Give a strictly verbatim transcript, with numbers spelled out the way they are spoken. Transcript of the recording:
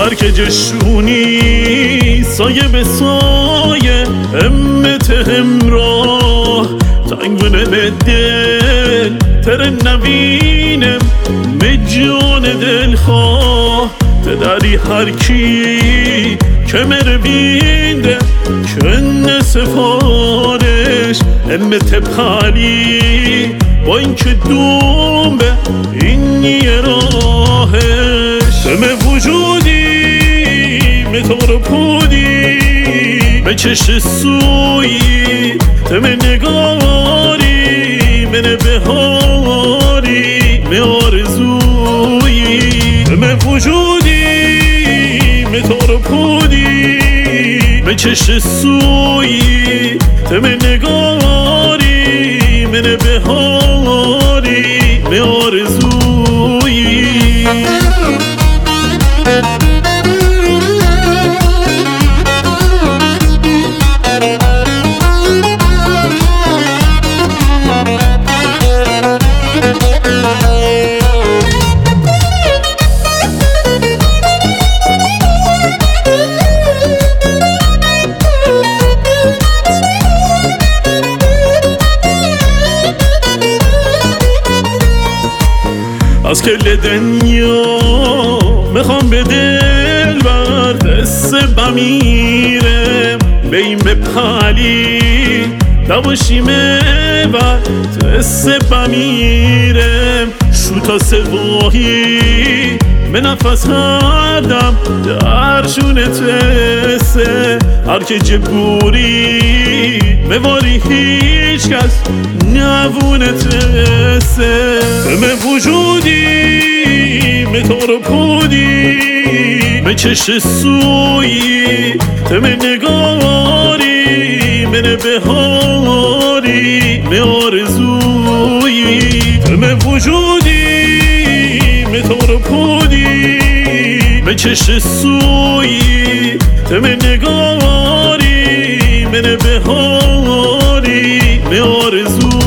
هر که جشونی سایه به سایه همت همراه تنگونه به دل تر نوینم مجان دل خواه تداری هر کی که مروینده کنه سفارش همت بخالی با این که دومه این یه راهش همه وجودی متار پودی به چش سویی تمه نگاری منه بهاری می آرزویی همه وجودی متار پودی به چش سویی تمه نگاری منه بهاری می آرزویی از کل دنیا میخوام به دل بر دست بمیرم به این بپالی دوشیمه و دست بمیرم شوتا سواهی به نفس هردم درشونه تسه هر که جبوری بواری هیچ کس نبونه تسه همه وجودی متار پودی به چش سویی تمه نگاری منه بهاری می آرزویی همه وجودی متار پودی به چش سویی تمه نگاری منه بهاری می آرزویی